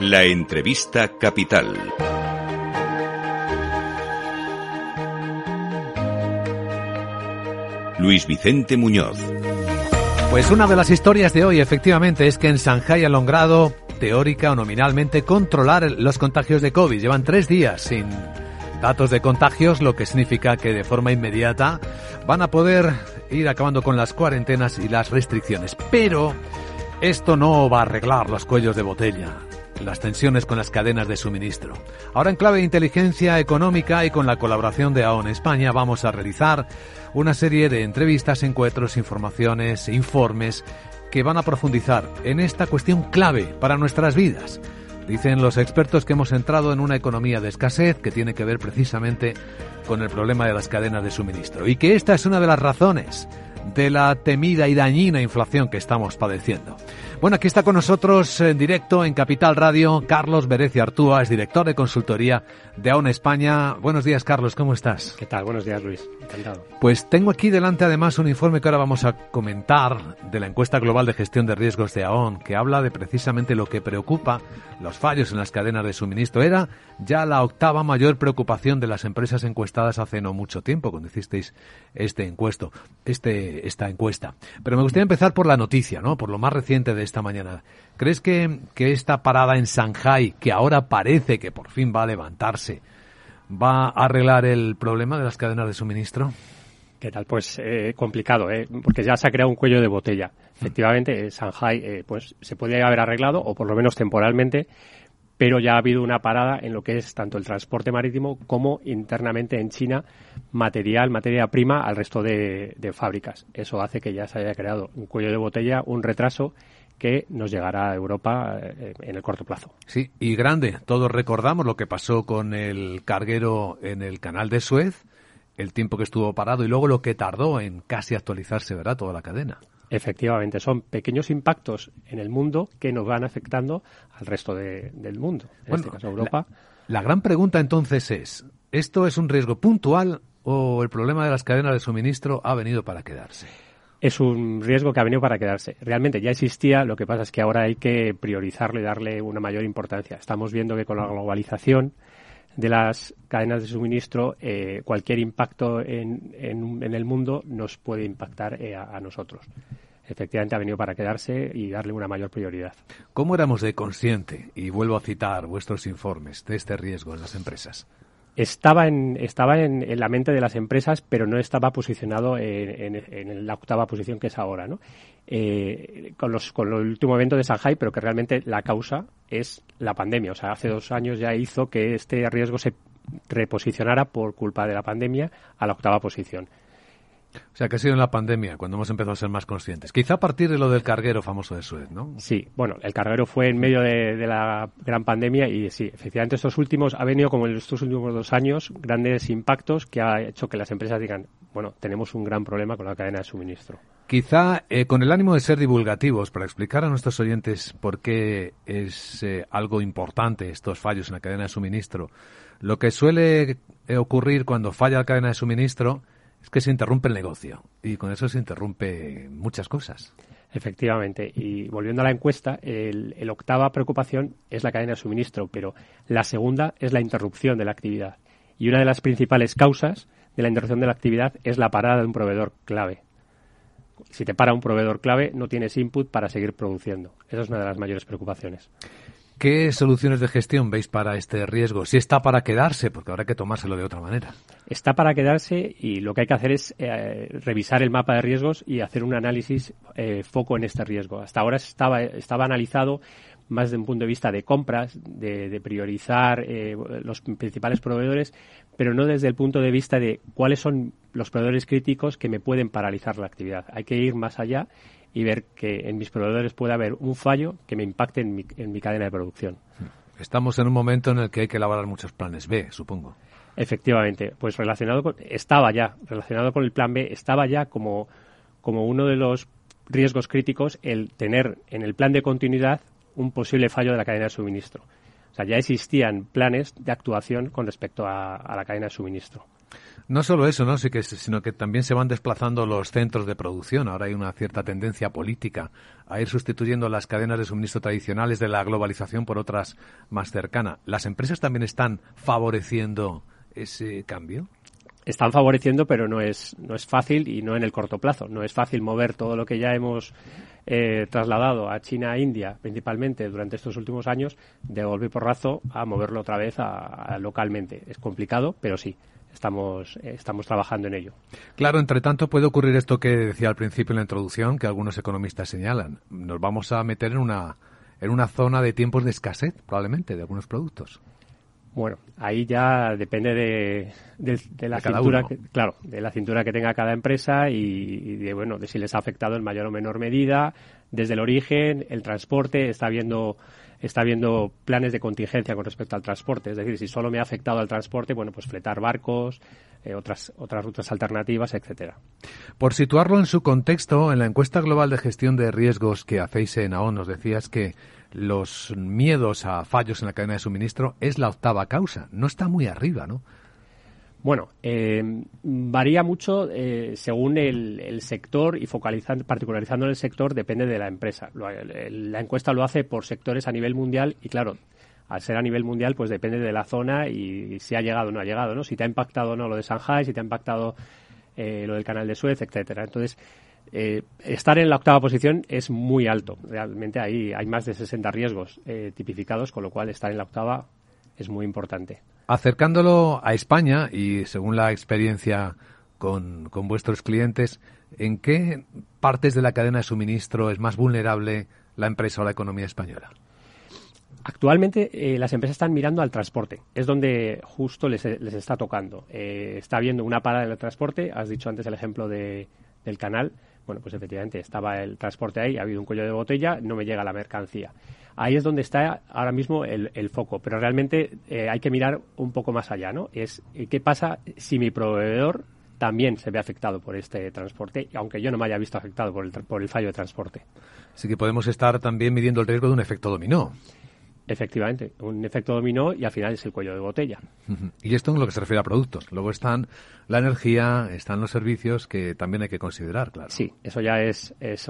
La entrevista capital. Luis Vicente Muñoz. Pues una de las historias de hoy, efectivamente, es que en Shanghái han logrado, teórica o nominalmente, controlar los contagios de COVID. Llevan 3 días sin datos de contagios, lo que significa que de forma inmediata van a poder ir acabando con las cuarentenas y las restricciones. Pero esto no va a arreglar los cuellos de botella, las tensiones con las cadenas de suministro. Ahora, en clave de inteligencia económica y con la colaboración de AON España, vamos a realizar una serie de entrevistas, encuentros, informaciones, informes que van a profundizar en esta cuestión clave para nuestras vidas. Dicen los expertos que hemos entrado en una economía de escasez que tiene que ver precisamente con el problema de las cadenas de suministro y que esta es una de las razones de la temida y dañina inflación que estamos padeciendo. Bueno, aquí está con nosotros en directo en Capital Radio Carlos Berecia Artúa, es director de consultoría de AON España. Buenos días, Carlos, ¿cómo estás? ¿Qué tal? Buenos días, Luis. Encantado. Pues tengo aquí delante además un informe que ahora vamos a comentar de la encuesta global de gestión de riesgos de AON, que habla de precisamente lo que preocupa, los fallos en las cadenas de suministro. Era ya la 8ª mayor preocupación de las empresas encuestadas hace no mucho tiempo, cuando hicisteis esta encuesta. Pero me gustaría empezar por la noticia, ¿no? Por lo más reciente de esta mañana. ¿Crees que esta parada en Shanghái, que ahora parece que por fin va a levantarse, va a arreglar el problema de las cadenas de suministro? ¿Qué tal? Pues complicado, porque ya se ha creado un cuello de botella. Efectivamente, Shanghái pues se puede haber arreglado, o por lo menos temporalmente, pero ya ha habido una parada en lo que es tanto el transporte marítimo como internamente en China materia prima al resto de fábricas. Eso hace que ya se haya creado un cuello de botella, un retraso que nos llegará a Europa en el corto plazo. Sí, y grande. Todos recordamos lo que pasó con el carguero en el canal de Suez, el tiempo que estuvo parado y luego lo que tardó en casi actualizarse, ¿verdad?, toda la cadena. Efectivamente, son pequeños impactos en el mundo que nos van afectando al resto del mundo, este caso Europa. La gran pregunta entonces es, ¿esto es un riesgo puntual o el problema de las cadenas de suministro ha venido para quedarse? Es un riesgo que ha venido para quedarse. Realmente ya existía, lo que pasa es que ahora hay que priorizarlo y darle una mayor importancia. Estamos viendo que con la globalización de las cadenas de suministro, cualquier impacto en el mundo nos puede impactar a nosotros. Efectivamente ha venido para quedarse y darle una mayor prioridad. ¿Cómo éramos de consciente, y vuelvo a citar vuestros informes, de este riesgo en las empresas? Estaba en la mente de las empresas, pero no estaba posicionado en la 8ª posición que es ahora, ¿no? Con el último evento de Shanghái, pero que realmente la causa es la pandemia. O sea, hace 2 años ya hizo que este riesgo se reposicionara por culpa de la pandemia a la 8ª posición. O sea, que ha sido en la pandemia cuando hemos empezado a ser más conscientes. Quizá a partir de lo del carguero famoso de Suez, ¿no? Sí, bueno, el carguero fue en medio de la gran pandemia y sí, efectivamente ha venido como en estos últimos 2 años grandes impactos que ha hecho que las empresas digan, bueno, tenemos un gran problema con la cadena de suministro. Quizá con el ánimo de ser divulgativos, para explicar a nuestros oyentes por qué es algo importante estos fallos en la cadena de suministro. Lo que suele ocurrir cuando falla la cadena de suministro es que se interrumpe el negocio y con eso se interrumpe muchas cosas. Efectivamente. Y volviendo a la encuesta, el 8ª preocupación es la cadena de suministro, pero la segunda es la interrupción de la actividad. Y una de las principales causas de la interrupción de la actividad es la parada de un proveedor clave. Si te para un proveedor clave, no tienes input para seguir produciendo. Esa es una de las mayores preocupaciones. ¿Qué soluciones de gestión veis para este riesgo? Si está para quedarse, porque habrá que tomárselo de otra manera. Está para quedarse y lo que hay que hacer es revisar el mapa de riesgos y hacer un análisis foco en este riesgo. Hasta ahora estaba analizado más desde un punto de vista de compras, de priorizar los principales proveedores, pero no desde el punto de vista de cuáles son los proveedores críticos que me pueden paralizar la actividad. Hay que ir más allá y ver que en mis proveedores puede haber un fallo que me impacte en mi cadena de producción. Estamos en un momento en el que hay que elaborar muchos planes B, supongo. Efectivamente, pues relacionado con el plan B, estaba ya como uno de los riesgos críticos el tener en el plan de continuidad un posible fallo de la cadena de suministro. O sea, ya existían planes de actuación con respecto a la cadena de suministro. No solo eso, ¿no? Sino que también se van desplazando los centros de producción. Ahora hay una cierta tendencia política a ir sustituyendo las cadenas de suministro tradicionales de la globalización por otras más cercanas. ¿Las empresas también están favoreciendo ese cambio? Están favoreciendo, pero no es fácil y no en el corto plazo. No es fácil mover todo lo que ya hemos trasladado a China e India, principalmente durante estos últimos años, de golpe y porrazo a moverlo otra vez a localmente. Es complicado, pero sí. Estamos trabajando en ello. Claro, entre tanto puede ocurrir esto que decía al principio en la introducción, que algunos economistas señalan. Nos vamos a meter en una zona de tiempos de escasez, probablemente, de algunos productos. Bueno, ahí ya depende de la cintura, de la cintura que tenga cada empresa y de si les ha afectado en mayor o menor medida, desde el origen, el transporte, está habiendo planes de contingencia con respecto al transporte. Es decir, si solo me ha afectado al transporte, pues fletar barcos, otras rutas alternativas, etcétera. Por situarlo en su contexto, en la encuesta global de gestión de riesgos que hacéis en AON, nos decías que los miedos a fallos en la cadena de suministro es la 8ª causa. No está muy arriba, ¿no? Bueno, varía mucho según el sector y particularizando el sector depende de la empresa. La encuesta lo hace por sectores a nivel mundial y claro, al ser a nivel mundial pues depende de la zona y si ha llegado o no ha llegado, ¿no? Si te ha impactado o no lo de Shanghái, si te ha impactado lo del canal de Suez, etcétera. Entonces, estar en la 8ª posición es muy alto. Realmente ahí hay más de 60 riesgos tipificados, con lo cual estar en la 8ª es muy importante. Acercándolo a España y según la experiencia con vuestros clientes, ¿en qué partes de la cadena de suministro es más vulnerable la empresa o la economía española? Actualmente las empresas están mirando al transporte, es donde justo les está tocando. Está habiendo una parada en el transporte, has dicho antes el ejemplo del canal. Bueno, pues efectivamente estaba el transporte ahí, ha habido un cuello de botella, no me llega la mercancía. Ahí es donde está ahora mismo el foco, pero realmente hay que mirar un poco más allá, ¿no? Es qué pasa si mi proveedor también se ve afectado por este transporte, aunque yo no me haya visto afectado por el fallo de transporte. Así que podemos estar también midiendo el riesgo de un efecto dominó. Efectivamente, un efecto dominó y al final es el cuello de botella. Y esto en lo que se refiere a productos. Luego están la energía, están los servicios que también hay que considerar, claro. Sí, eso ya es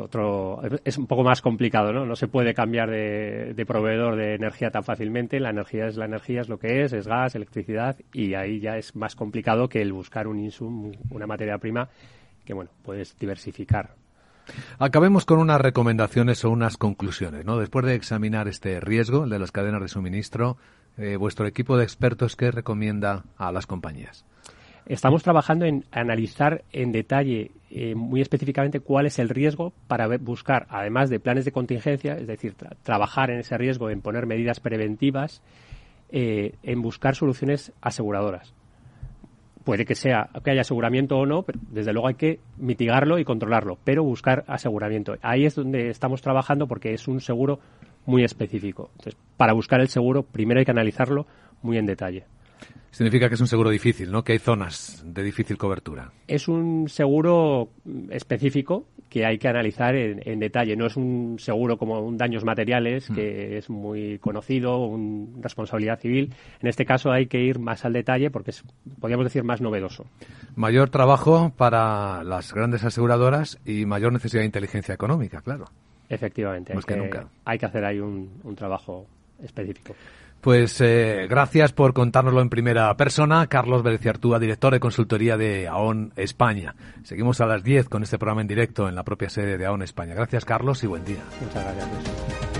un poco más complicado, ¿no? No se puede cambiar de proveedor de energía tan fácilmente. La energía, es lo que es gas, electricidad y ahí ya es más complicado que el buscar un insumo, una materia prima que, puedes diversificar. Acabemos con unas recomendaciones o unas conclusiones, ¿no? Después de examinar este riesgo, el de las cadenas de suministro, vuestro equipo de expertos, ¿qué recomienda a las compañías? Estamos trabajando en analizar en detalle, muy específicamente, cuál es el riesgo para buscar, además de planes de contingencia, es decir, trabajar en ese riesgo, en poner medidas preventivas, en buscar soluciones aseguradoras. Puede que haya aseguramiento o no, pero desde luego hay que mitigarlo y controlarlo, pero buscar aseguramiento. Ahí es donde estamos trabajando porque es un seguro muy específico. Entonces, para buscar el seguro, primero hay que analizarlo muy en detalle. Significa que es un seguro difícil, ¿no? Que hay zonas de difícil cobertura. Es un seguro específico que hay que analizar en detalle. No es un seguro como un daños materiales, que es muy conocido, una responsabilidad civil. En este caso hay que ir más al detalle porque es, podríamos decir, más novedoso. Mayor trabajo para las grandes aseguradoras y mayor necesidad de inteligencia económica, claro. Efectivamente. Más que nunca. Hay que hacer ahí un trabajo específico. Pues gracias por contárnoslo en primera persona. Carlos Bereciartúa, director de consultoría de AON España. Seguimos a las 10 con este programa en directo en la propia sede de AON España. Gracias, Carlos, y buen día. Muchas gracias, Luis.